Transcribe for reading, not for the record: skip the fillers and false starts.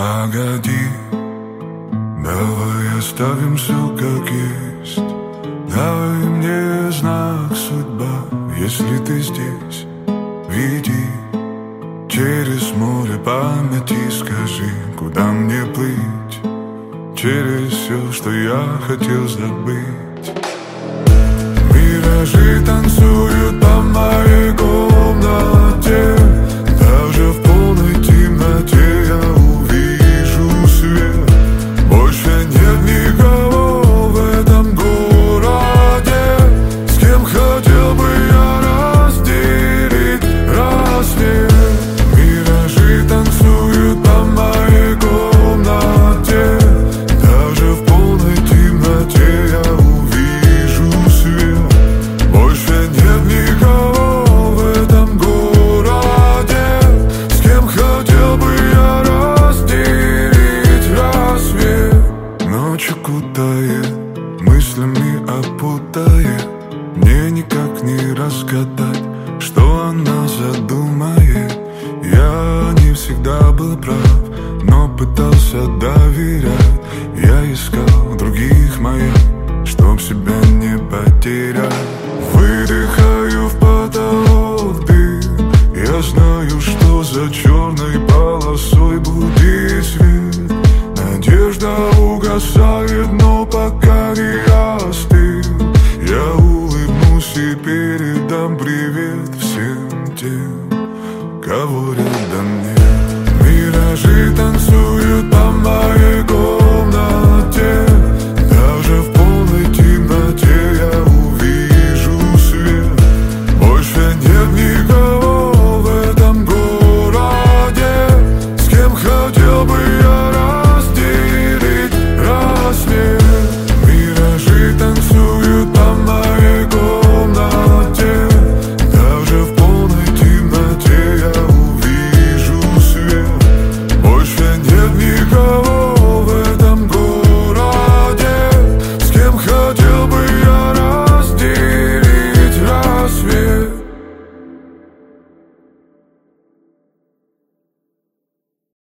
Погоди, давай оставим все как есть. Дай мне знак, судьба, если ты здесь. Веди через море памяти, скажи, куда мне плыть, через все, что я хотел забыть. Миражи танцуют по моей комнате, даже в полной темноте я увижу свет. Больше нет никого в этом городе, с кем хотел бы я разделить рассвет. Миражи танцуют по моей комнате, даже в полной темноте я увижу свет. Больше нет никого в этом городе, с кем хотел бы я разделить рассвет. Ночью кутает, мыслями опутает, мне никак не разгадать, что она задумает. Я не всегда был прав, но пытался доверять. Я искал других моих, чтоб себя не потерять. Выдыхаю в потолок дым, я знаю, что за черной полосой будет свет. Надежда угасает, но пока не